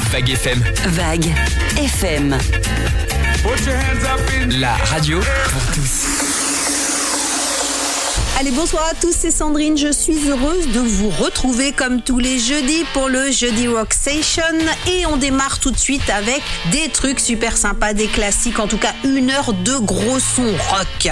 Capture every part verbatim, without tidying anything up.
Vague F M. Vague F M. La radio pour tous. Allez, bonsoir à tous, c'est Sandrine. Je suis heureuse de vous retrouver comme tous les jeudis pour le Jeudi Rock Station. Et on démarre tout de suite avec des trucs super sympas, des classiques. En tout cas, une heure de gros son rock.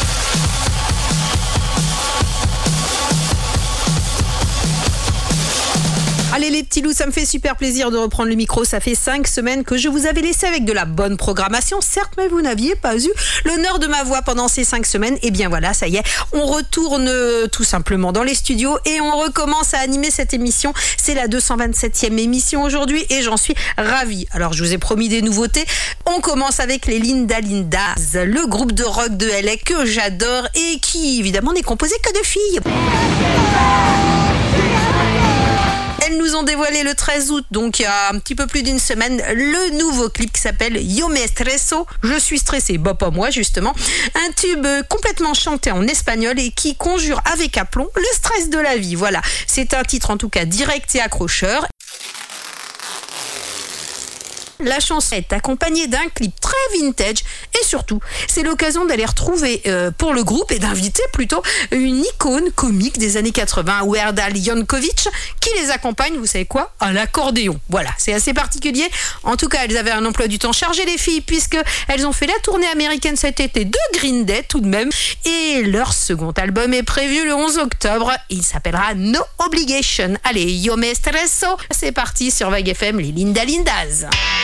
Allez les petits loups, ça me fait super plaisir de reprendre le micro. Ça fait cinq semaines que je vous avais laissé avec de la bonne programmation, certes, mais vous n'aviez pas eu l'honneur de ma voix pendant ces cinq semaines. Et bien voilà, ça y est, on retourne tout simplement dans les studios et on recommence à animer cette émission. C'est la deux cent vingt-septième émission aujourd'hui et j'en suis ravie. Alors je vous ai promis des nouveautés. On commence avec les Linda Lindas, le groupe de rock de L A que j'adore et qui évidemment n'est composé que de filles. Elles nous ont dévoilé le treize août, donc il y a un petit peu plus d'une semaine, le nouveau clip qui s'appelle Yo me estreso. Je suis stressée, bah pas moi justement. Un tube complètement chanté en espagnol et qui conjure avec aplomb le stress de la vie. Voilà, c'est un titre en tout cas direct et accrocheur. La chanson est accompagnée d'un clip très vintage et surtout, c'est l'occasion d'aller retrouver euh, pour le groupe et d'inviter plutôt une icône comique des années quatre-vingts, Weird Al Yankovic, qui les accompagne, vous savez quoi, à l'accordéon. Voilà, c'est assez particulier. En tout cas, elles avaient un emploi du temps chargé, les filles, puisque elles ont fait la tournée américaine cet été de Green Day tout de même. Et leur second album est prévu le onze octobre. Il s'appellera No Obligation. Allez, Yo me estreso. C'est parti sur Vague F M, les Linda Lindas.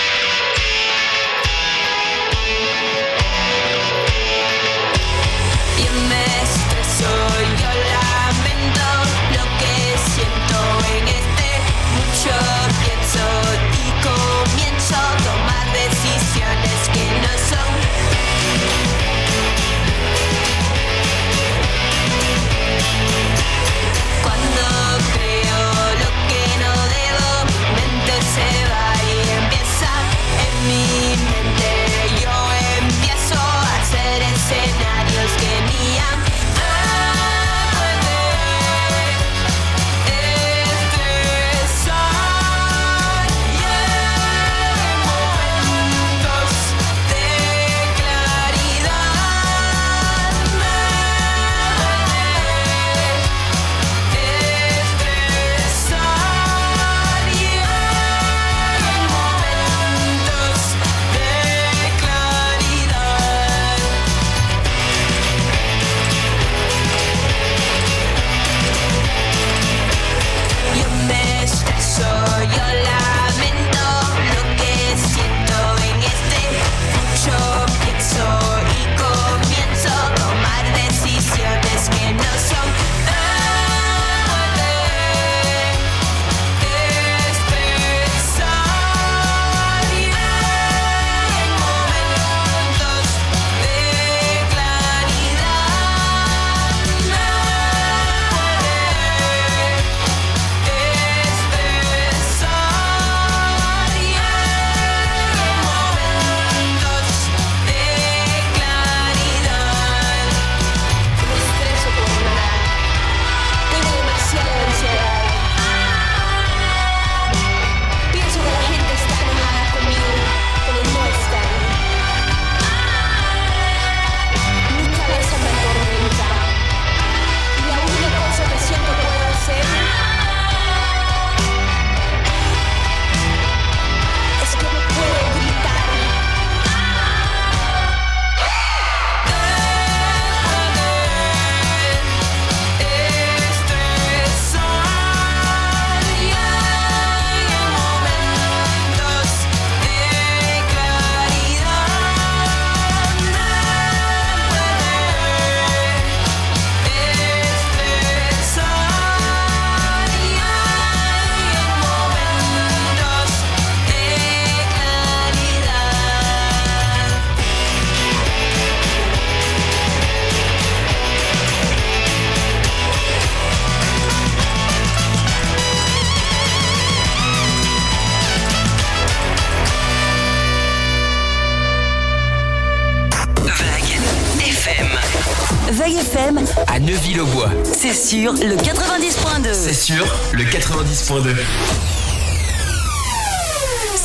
Vague F M à Neuville-au-Bois. C'est sur le quatre-vingt-dix point deux. C'est sur le quatre-vingt-dix point deux.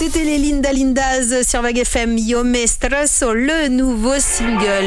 C'était les Linda Lindas sur Vague F M, Yo Me Stresso, le nouveau single.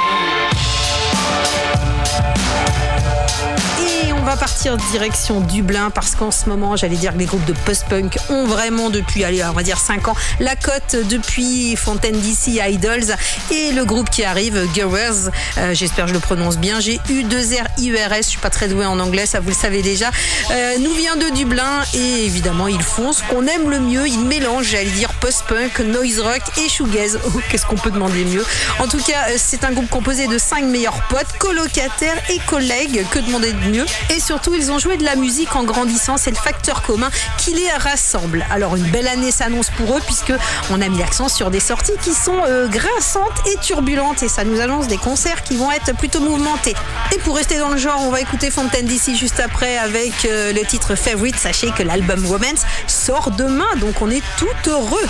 On va partir direction Dublin parce qu'en ce moment, j'allais dire que les groupes de post-punk ont vraiment depuis, allez, on va dire cinq ans, la cote depuis Fontaine D C Idols et le groupe qui arrive, Girls, euh, j'espère que je le prononce bien, G U deux R I E R S, je suis pas très douée en anglais, ça vous le savez déjà, euh, nous vient de Dublin et évidemment ils font ce qu'on aime le mieux, ils mélangent, j'allais dire post-punk, noise rock et shoegaze. Oh, qu'est-ce qu'on peut demander mieux? En tout cas, c'est un groupe composé de cinq meilleurs potes, colocataires et collègues, que demander de mieux? Et surtout, ils ont joué de la musique en grandissant. C'est le facteur commun qui les rassemble. Alors, une belle année s'annonce pour eux puisque on a mis l'accent sur des sorties qui sont euh, grinçantes et turbulentes. Et ça nous annonce des concerts qui vont être plutôt mouvementés. Et pour rester dans le genre, on va écouter Fontaine D C juste après avec euh, le titre Favorite. Sachez que l'album Romance sort demain, donc on est tout heureux.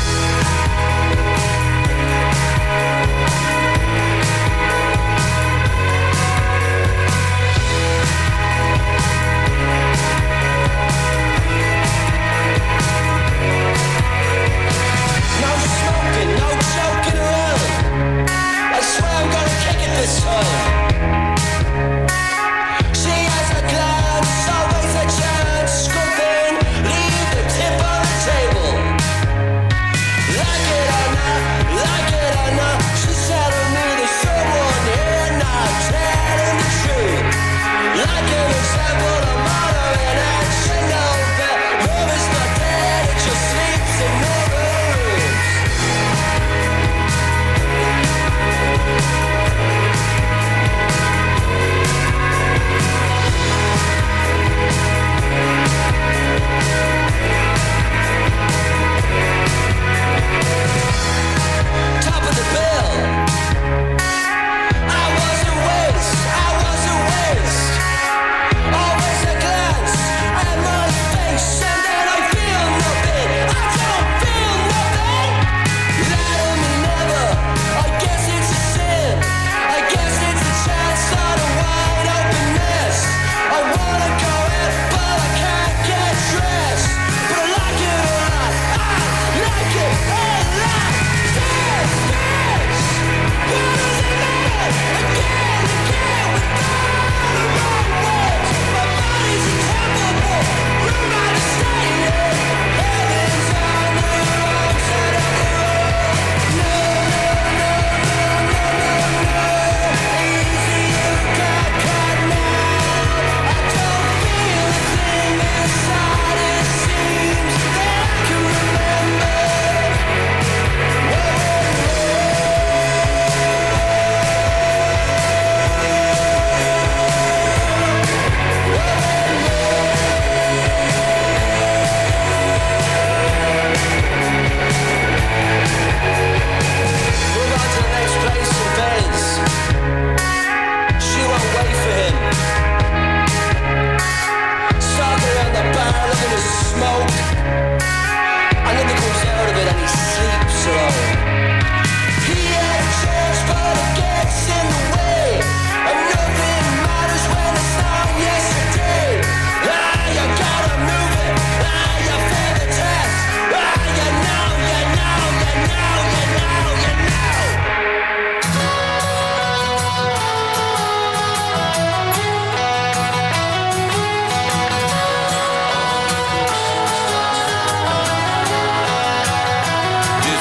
Risk.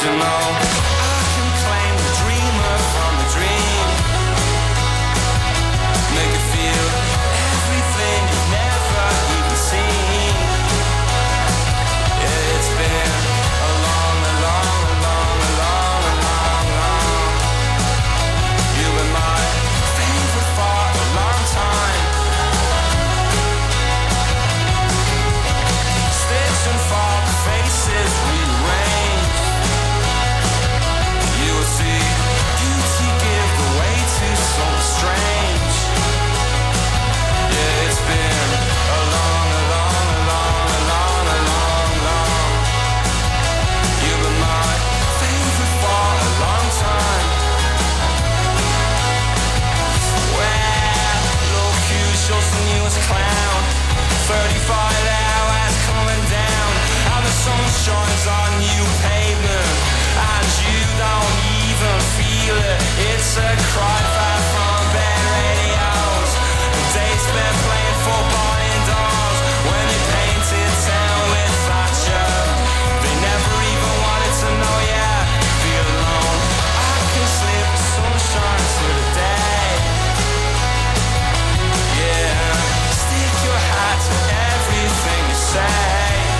you know I can claim the dreamer from the dream? Make you feel everything you've never even seen. Yeah, it's been a long, a long, a long, a long, a long, long. You've been my favorite for a long time. Stitch and fall, faces rearranged. You will see beauty give the way to something strange. Yeah, it's been a long, a long, a long, a long, a long, long. You've been my favorite for a long time. Well, look who shows you as a clown. thirty-five hours coming down, and the sun shines on you pavement, and you don't even feel it. It's a cry far from bed radios. The days spent playing football indoors when they painted town with Thatcher. They never even wanted to know ya. Feel alone. I can slip the sunshine to the day. Yeah, stick your hat to everything you say.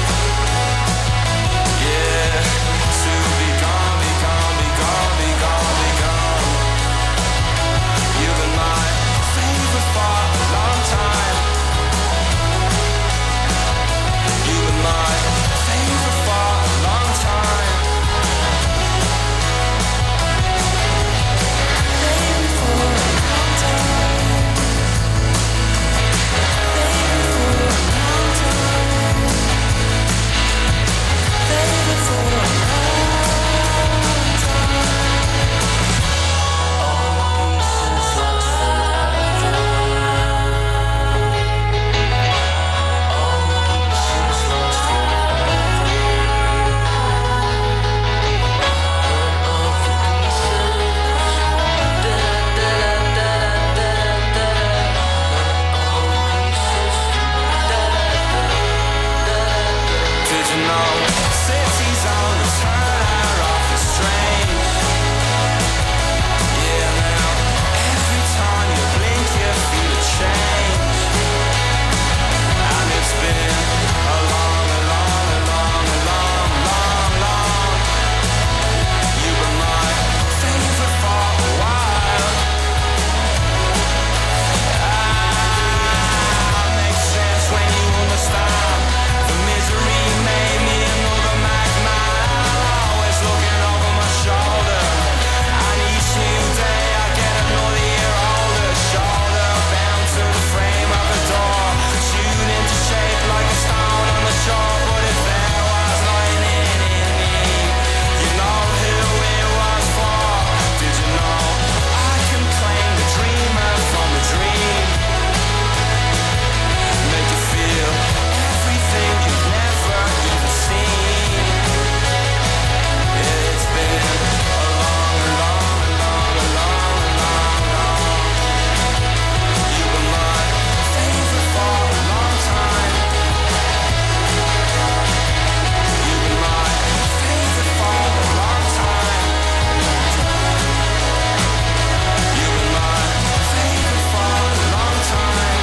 Yeah, to be gone, be gone, be gone, be gone, be gone. You've been my favorite for a long time. You've been my favorite for a long time. Favorite for a long time. Favorite for a long time. Favorite for a long time. All pieces lost forever. All pieces lost forever. All of the pieces. Da da da da da da da. All pieces. Da da da da. Did you know cities on the turn off the strange? Yeah, now every time you blink you feel a change. And it's been a long, a long, a long, a long, long, long. You were my favorite for a while. Ah, makes sense when you understand. The misery made me another madman. Always looking over my shoulder. And each new day I get another year older. Shoulder bound to the frame of the door. Tuned into shape like a stone on the shore. But if there was nothing in it, in me, you know who it was for. Did you know I can claim the dreamer from the dream? Make you feel everything you've never even seen. Yeah, it's been a long, a long, a long, a long, a long, long. You were my favorite for a long time. You were my favorite for a long time. You were my favorite for a long time.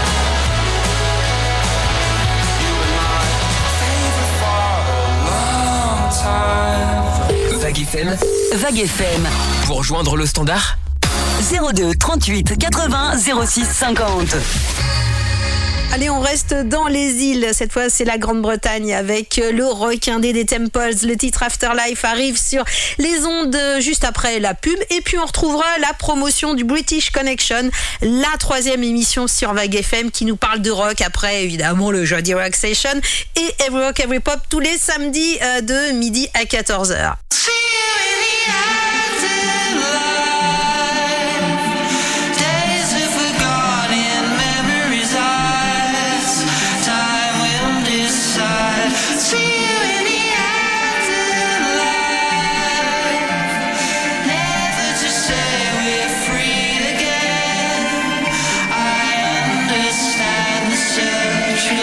You were my favorite for a long time. Vague F M, Vague F M. pour rejoindre le standard, zéro deux trente-huit quatre-vingts zéro six cinquante. Allez, on reste dans les îles. Cette fois, c'est la Grande-Bretagne avec le rock indé des Temples. Le titre Afterlife arrive sur les ondes juste après la pub. Et puis, on retrouvera la promotion du British Connection, la troisième émission sur Vague F M qui nous parle de rock. Après, évidemment, le Jody Rock Station et Every Rock, Every Pop tous les samedis euh, de midi à quatorze heures.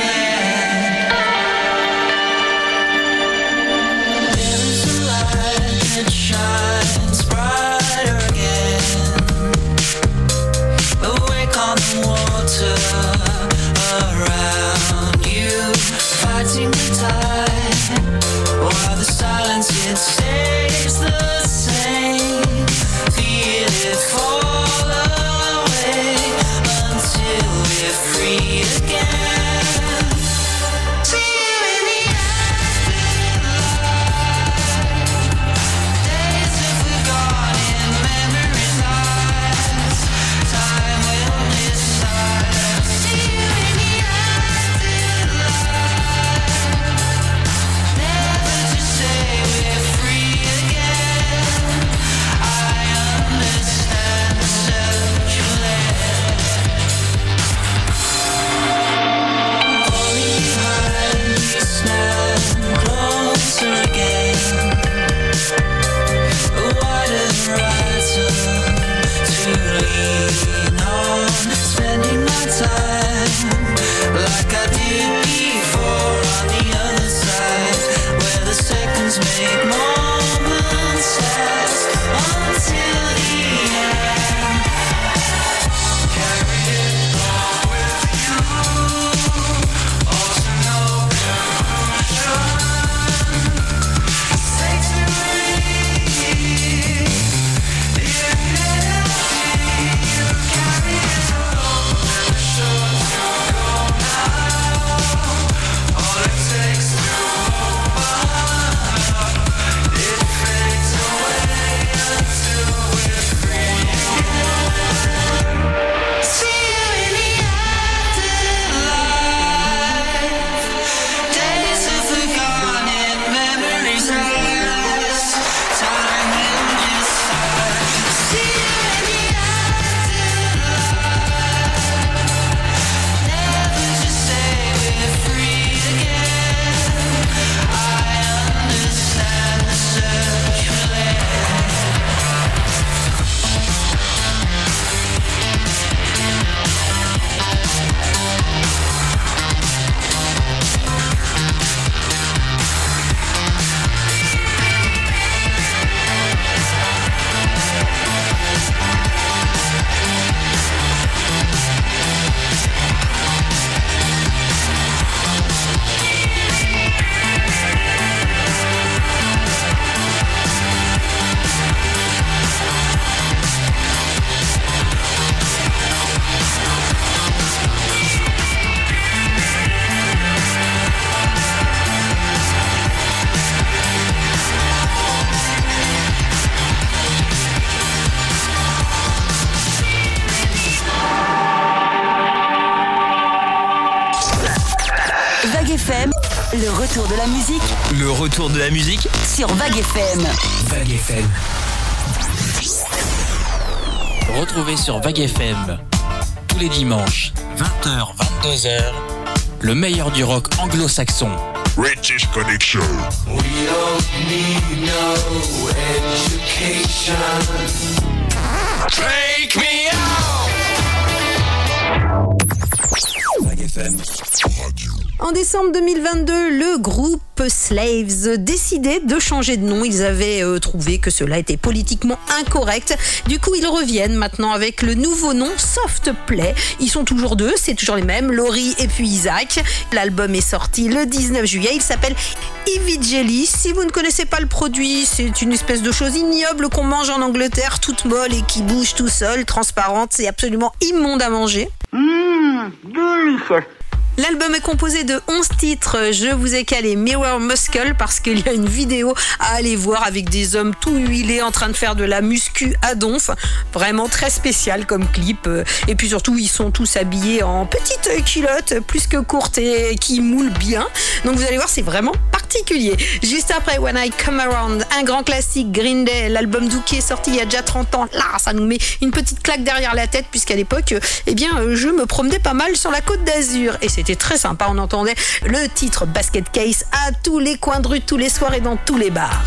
There is a light retour de la musique Le retour de la musique sur Vague F M. Vague F M. Retrouvez sur Vague F M tous les dimanches, vingt heures vingt-deux heures, le meilleur du rock anglo-saxon. British Connection. We don't need no education. Take me out. Vague F M. En décembre deux mille vingt-deux, le groupe Slaves décidait de changer de nom. Ils avaient euh, trouvé que cela était politiquement incorrect. Du coup, ils reviennent maintenant avec le nouveau nom Soft Play. Ils sont toujours deux, c'est toujours les mêmes, Laurie et puis Isaac. L'album est sorti le dix-neuf juillet. Il s'appelle Ivy Jelly. Si vous ne connaissez pas le produit, c'est une espèce de chose ignoble qu'on mange en Angleterre, toute molle et qui bouge tout seul, transparente. C'est absolument immonde à manger. Mmh, délicieux. L'album est composé de onze titres. Je vous ai calé Mirror Muscle parce qu'il y a une vidéo à aller voir avec des hommes tout huilés en train de faire de la muscu à donf. Vraiment très spécial comme clip. Et puis surtout, ils sont tous habillés en petites culottes plus que courtes et qui moulent bien. Donc vous allez voir, c'est vraiment particulier. Juste après When I Come Around, un grand classique, Green Day, l'album Dookie est sorti il y a déjà trente ans. Là, ça nous met une petite claque derrière la tête puisqu'à l'époque, eh bien, je me promenais pas mal sur la Côte d'Azur et c'était très sympa. On entendait le titre Basket Case à tous les coins de rue, tous les soirs et dans tous les bars.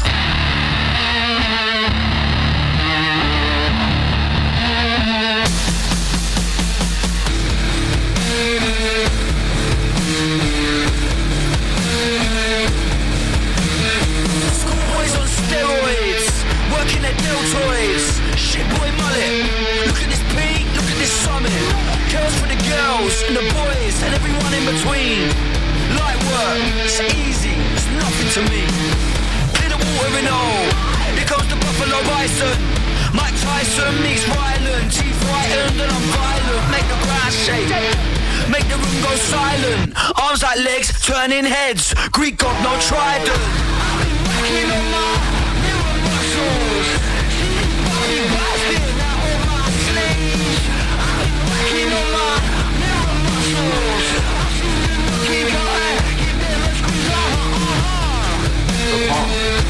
Schoolboys on steroids, working their deltoids. Shit boy mullet. Look at this peak, look at this summit. Girls for the girls and the boys and everyone in between. Light work, it's easy, it's nothing to me. Clear the water in all. Here comes the Buffalo Bison. Mike Tyson meets Ryland. Teeth whitened and I'm violent. Make the grass shake, make the room go silent. Arms like legs, turning heads. Greek god, no trident. I've been working on my mirror muscles. See me body blasting out on my sleeves. I've been working on my mirror muscles. I see you looking good. Give them a squeeze. Uh-huh. The pump.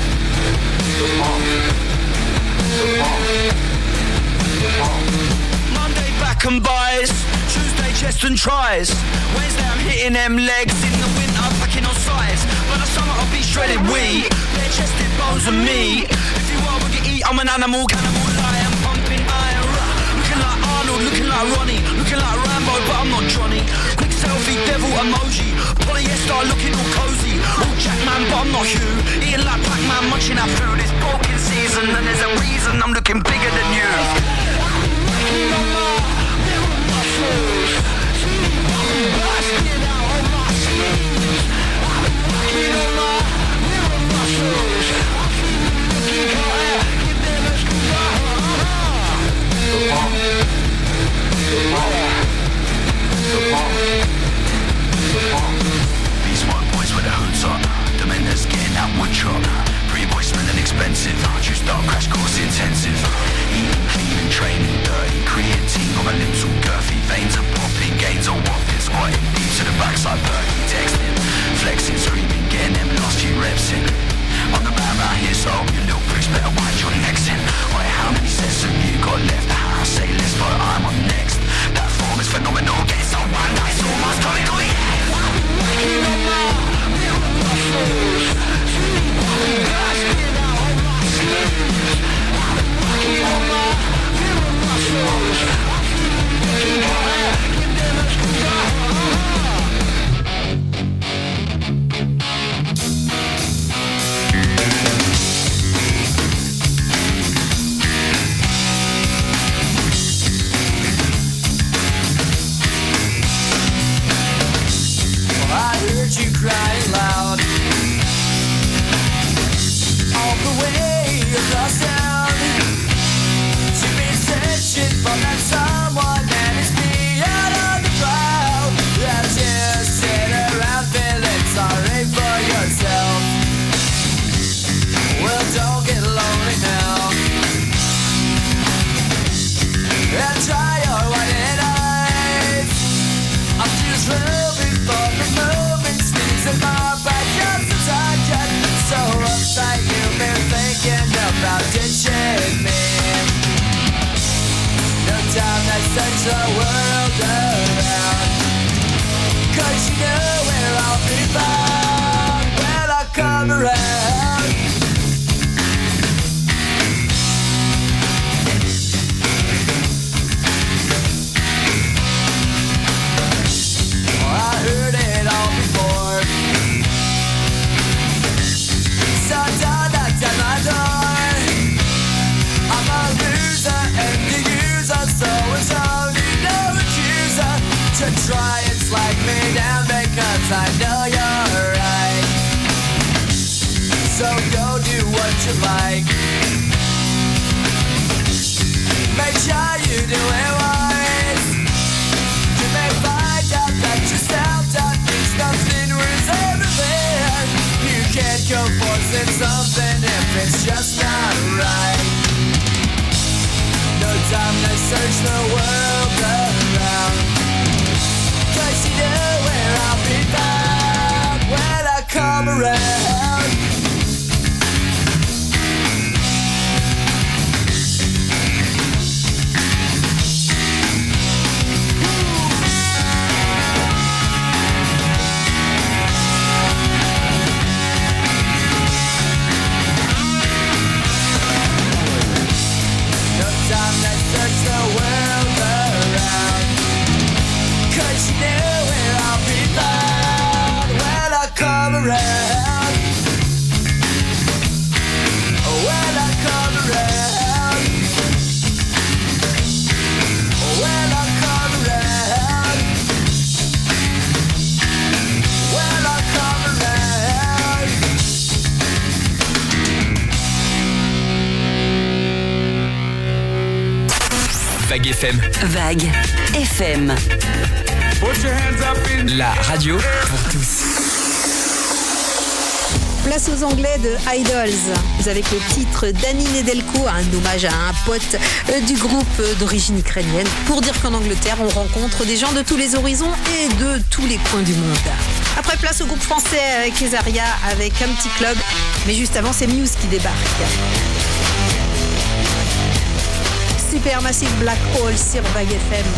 The pump. The pump. The pump. Monday back and buys. Tuesday chest and tries. Wednesday I'm hitting them legs. In the winter packing on size. By the summer I'll be shredded wheat. Bare chested bones and meat. If you are what you eat, I'm an animal, cannibal lion, pumping iron. Looking like Arnold, looking like Ronnie, looking like Rambo, but I'm not Johnny. Quick selfie, devil emoji. Polyester looking all cozy. All Jackman, but I'm not Hugh. Eating like Pac-Man, munching our food. It's broken season and there's a reason I'm looking bigger than you. Working on my mirror muscles. See me body busting out on my sleeves. I've been working on my mirror muscles. I see you looking good. Give them a squeeze. Uh-huh. The pump. The pump. The pump. The pump. These white boys with the hoods on. The men that's getting that wood chop. Pretty boys smelling expensive. Juiced up, crash course intensive. Eating clean and training dirty. Creatine got my lips all girthy. Veins are popping, gains are whopping. Squatting deep to the backside, Bertie texting. Flexing, screaming, getting them last few reps in. I'm the man round here, so you little pricks better wind your necks in. Wait, how many sets have you got left? I say let's vote, I'm on next. That form is phenomenal. Get so one night, almost comical, yeah. I've been working on my mirror muscles. See me body busting out on my sleeves. I've been working on my mirror muscles. I see you looking good. Give them a squeeze. Uh-huh. so go do what you like. Make sure you do it wise. You may find out that yourself that thinks nothing ruins everything. You can't go forcing something if it's just not right. No time to search the world around, 'cause you know where I'll be found when I come around. No time to search the world around, 'cause you know where I'll be found when I come around. When I come around. When I come around. When I come around. Vague F M. Vague F M. La radio pour tous. Place aux Anglais de Idols, avec le titre d'Annie Nedelko, un hommage à un pote euh, du groupe euh, d'origine ukrainienne, pour dire qu'en Angleterre, on rencontre des gens de tous les horizons et de tous les coins du monde. Après, place au groupe français euh, Kesaria avec un petit club, mais juste avant, c'est Muse qui débarque. Supermassive Black Hole sur Vague F M.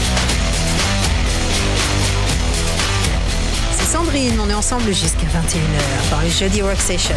C'est Sandrine, on est ensemble jusqu'à vingt et une heures dans le jeudi Rock Session.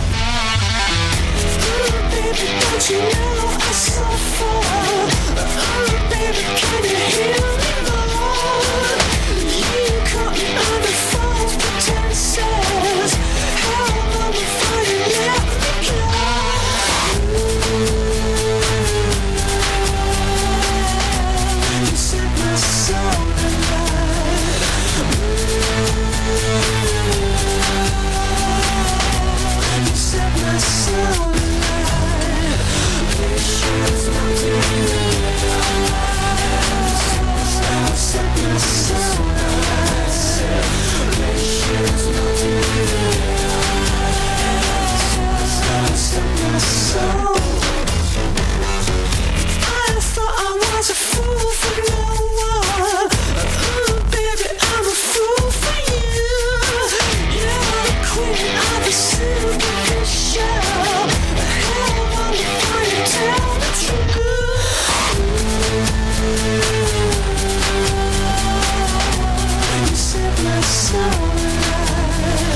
So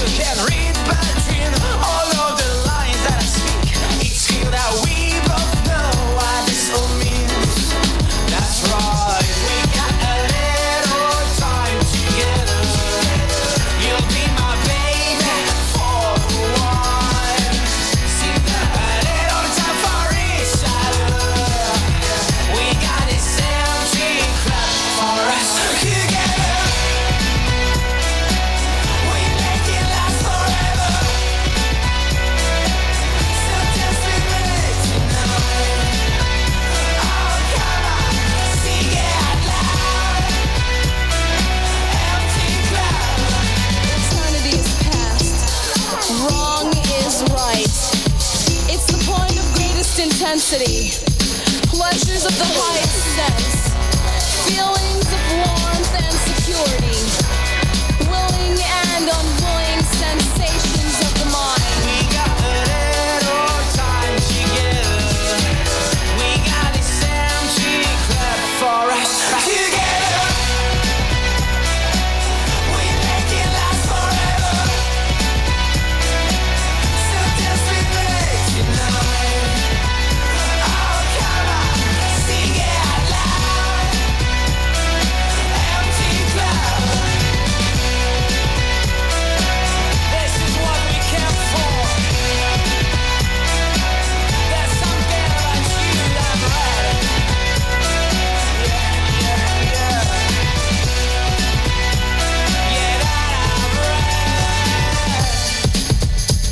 You can read between all of the lines that I speak. It's clear that we both know what this all means. That's right, we got a little time together. You'll be my baby for a while. See that a little time for each other. We got this empty club for us together. We make it last forever. So dance with me tonight. Oh, come on, sing it out loud. Empty club. Eternity is past. Wrong is right. It's the point of greatest intensity. Pleasures of the highest sense. Feelings of warmth and security. Willing and unwilling sensations of the mind. We got a little time together. We got this empty club for us together. We make it last forever. So dance with me tonight. Oh, come on, sing it out loud. Empty club. This is what we came for. There's something about you that I'm right. Yeah, yeah, yeah. Yeah, that I'm right.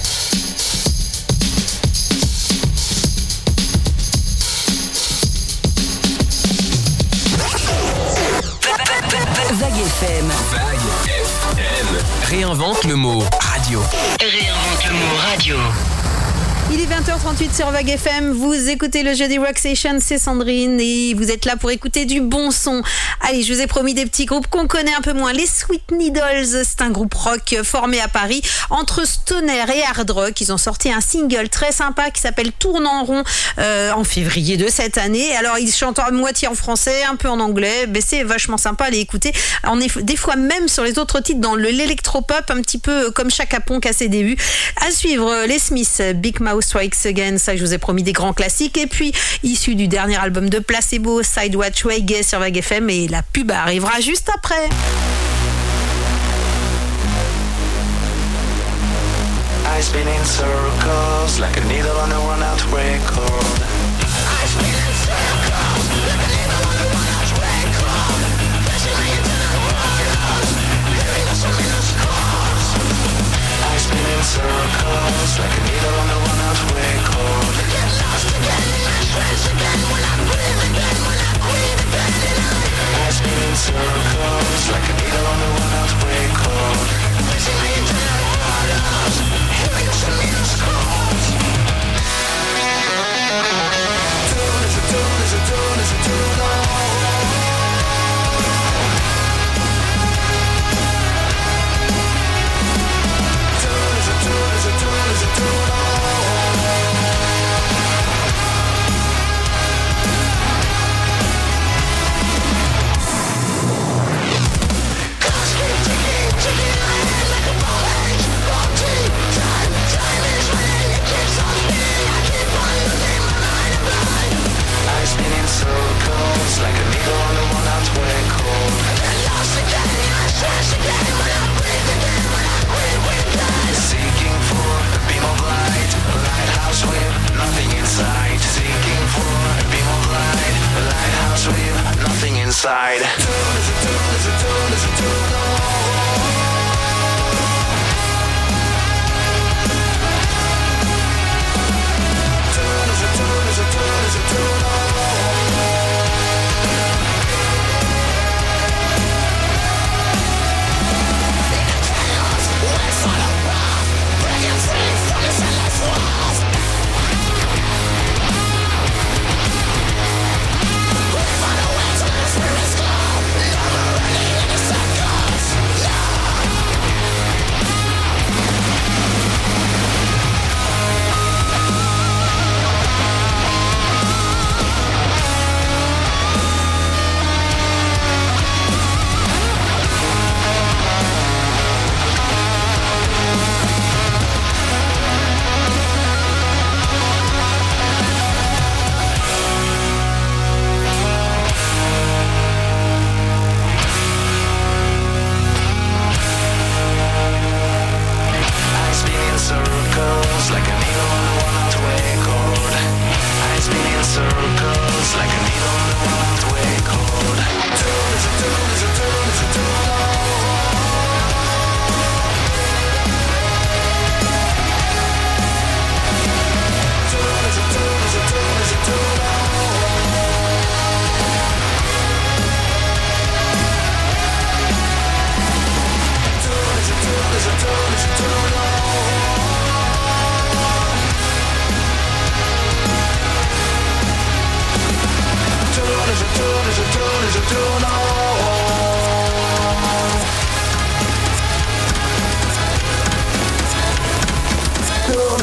Vague F M. Vague F M. Réinvente le mot radio. Réinvente le mot radio. Il est vingt heures trente-huit sur Vague F M, vous écoutez le Jeudi Rock Station, c'est Sandrine et vous êtes là pour écouter du bon son. Allez, je vous ai promis des petits groupes qu'on connaît un peu moins. Les Sweet Needles, c'est un groupe rock formé à Paris entre stoner et hard rock. Ils ont sorti un single très sympa qui s'appelle Tourne en rond euh, en février de cette année. Alors ils chantent à moitié en français, un peu en anglais, mais c'est vachement sympa à les écouter. On est des fois même sur les autres titres dans le l'électropop, un petit peu comme Chaka Ponk à ses débuts. À suivre, les Smiths, Big Mouth Strikes Again, ça je vous ai promis des grands classiques. Et puis, issu du dernier album de Placebo, Sidewatch Reggae sur Vague F M, et la pub arrivera juste après. I spin in circles like a needle on a run-out record. I spin in circles like a needle on a run-out record. Basically you don't work, hearing us on minus chords. I spin in circles like a needle on a run-out record. Get lost again in my trance again when I'm breathing again, when I'm breathing again. I spin in circles like a needle on a run-out record. Basically you don't work, hearing us on minus chords. Tune is a tune is a tune is a tune on. Tune is a tune is a tune is a tune on. Cause keep ticking, ticking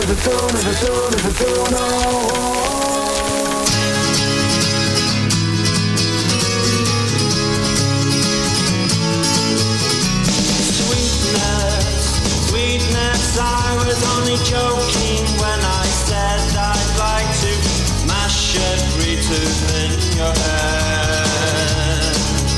never thought, never thought, never thought, no. I was only joking when I said I'd like to mash every tooth in your head.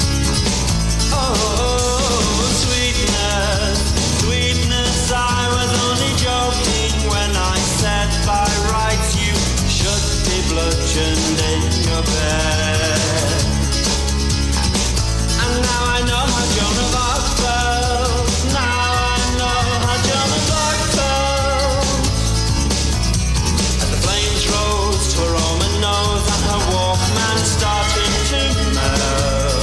Oh, sweetness, sweetness, I was only joking when I said by rights you should be bludgeoned in your bed. And now I know how Joan of Arc felt. Now I know how Joan of Arc felt. As the flames rose to her Roman nose and her Walkman started to melt.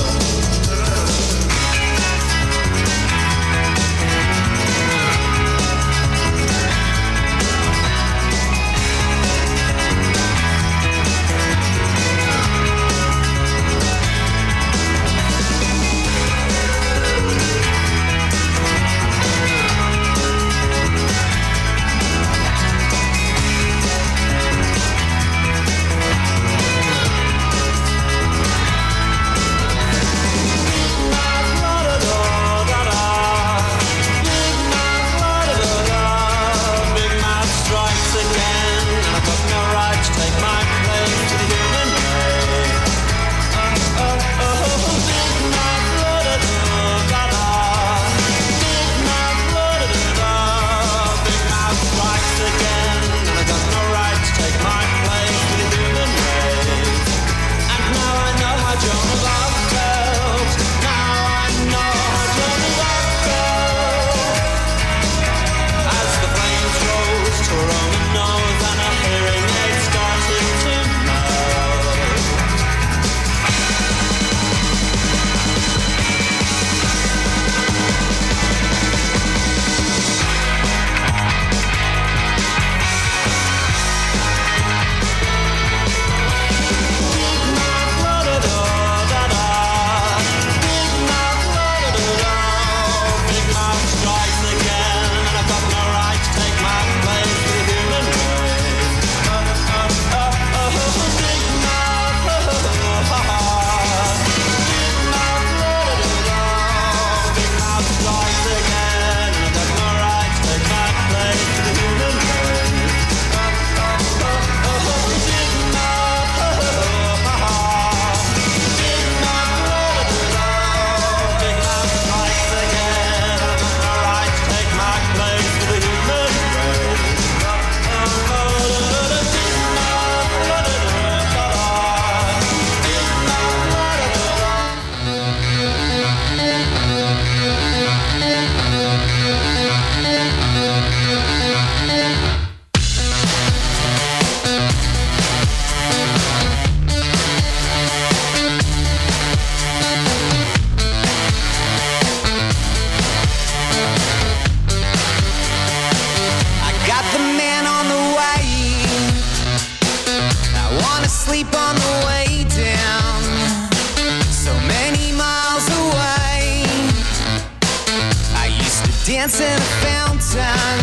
dance in a fountain.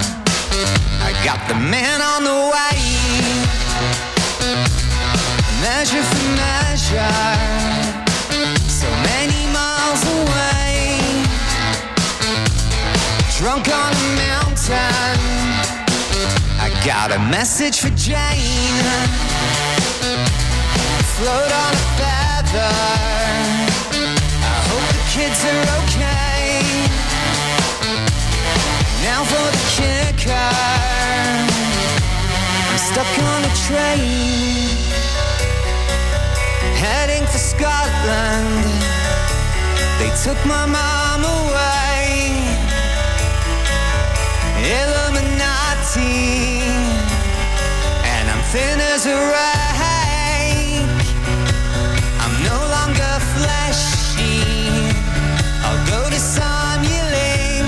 I got the man on the way, measure for measure, so many miles away. Drunk on a mountain, I got a message for Jane. Float on a feather, I hope the kids are okay. Now for the kicker, I'm stuck on a train, heading for Scotland. They took my mom away. Illuminati, and I'm thin as a rake. I'm no longer fleshy, I'll go to Somnuling,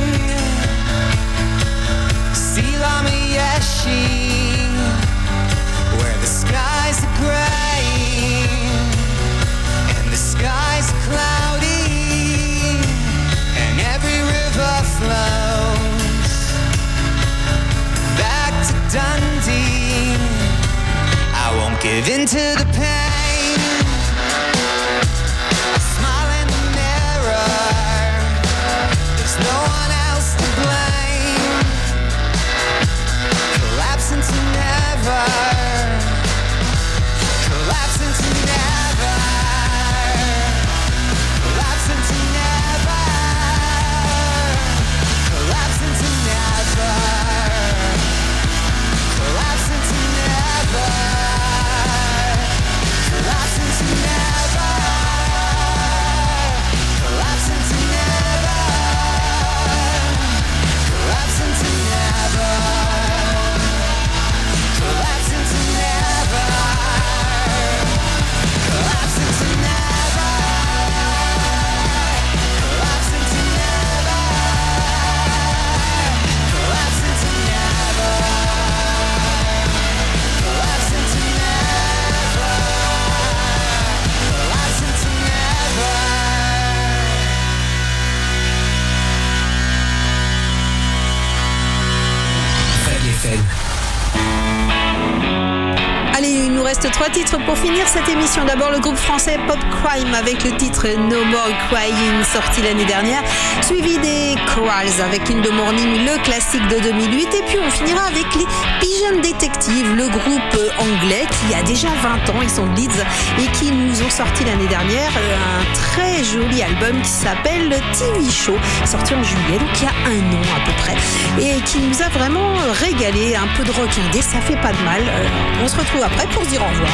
see Lama Yeshi, where the skies are gray and the skies are cloudy, and every river flows back to give in to the pain. I smile in the mirror, there's no one else to blame. Collapse into never, collapse into never, collapse into never, collapse into never, collapse into never, collapse into never, collapse into never, collapse into never, collapse into never, collapse into never, collapse into never, collapse into never, collapse into never, collapse into never. Vague F M. Allez, il nous reste trois titres pour finir cette émission. D'abord, le groupe français Pop Crime avec le titre No More Crying, sorti l'année dernière, suivi des Corals avec In the Morning, le classique de deux mille huit. Et puis, on finira avec les Pigeon Detective, le groupe anglais qui a déjà vingt ans, ils sont de Leeds, et qui nous ont sorti l'année dernière un très joli album qui s'appelle T V Show, sorti en juillet, donc il y a un an à peu près, et qui nous a vraiment régalé. Un peu de rock indé, ça fait pas de mal. Euh, on se retrouve après pour se dire au revoir.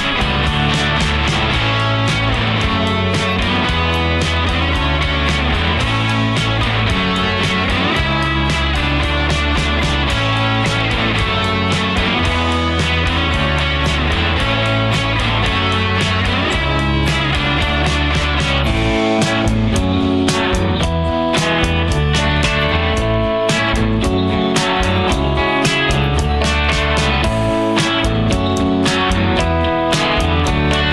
Thank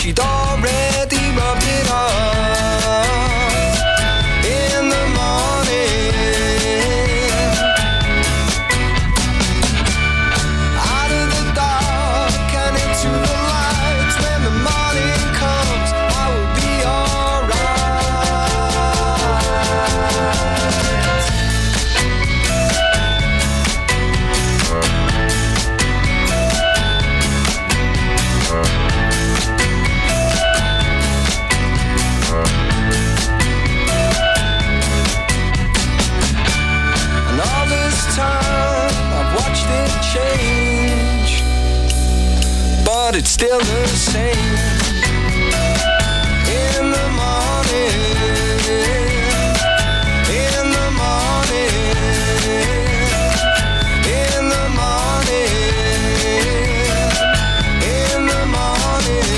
she'd already rubbed it off in the morning. Out of the dark and into the light, when the morning comes, I will be change, but it's still the same. In the morning, in the morning, in the morning, in the morning.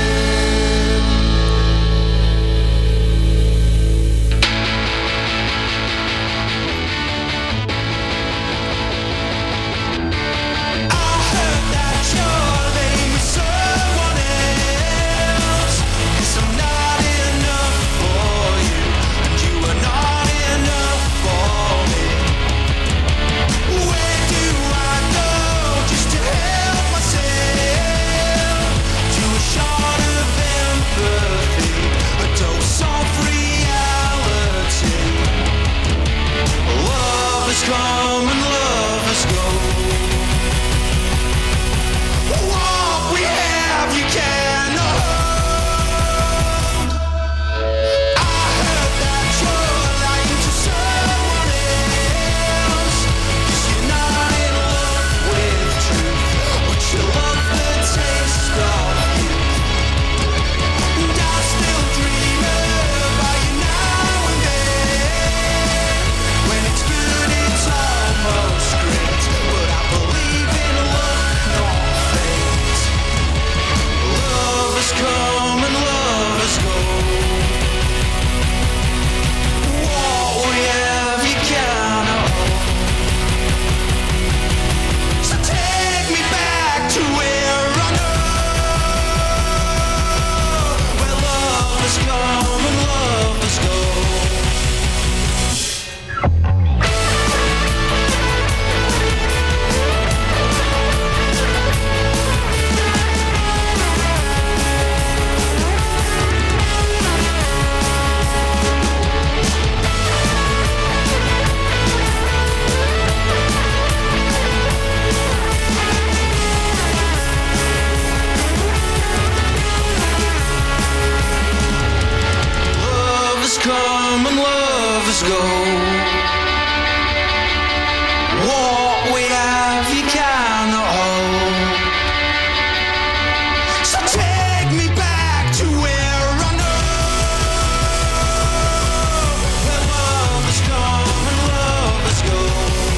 Come and love us go. What we have you cannot hold. I heard that you're lying to someone else, 'cause you're not in love with truth, but you love the taste of youth. And I still dream about you now and then. When it's good, it's almost great, but I believe in luck, not fate. Love has come and love has gone. What we have you cannot hold. So take me back to where I know, where love has come and love has gone. Love has come and love has gone. What we have you cannot hold. So take me back to where I know, where love has come and love has gone.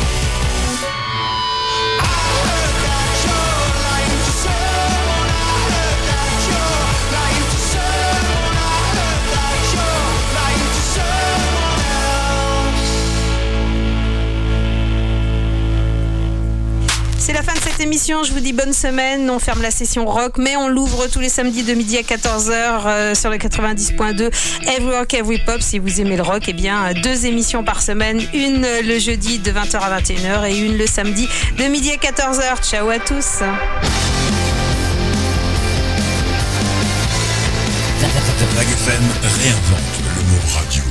I heard that you're lying to someone. I heard that you're lying to someone. I heard that you're lying to someone else. C'est la fin de cette émission, je vous dis bonne semaine. On ferme la session rock, mais on l'ouvre tous les samedis de midi à quatorze heures euh, sur le quatre-vingt-dix point deux Every Rock, Every Pop. Si vous aimez le rock, eh bien deux émissions par semaine, une le jeudi de vingt heures à vingt et une heures et une le samedi de midi à quatorze heures. Ciao à tous. Vag F M réinvente le mot radio.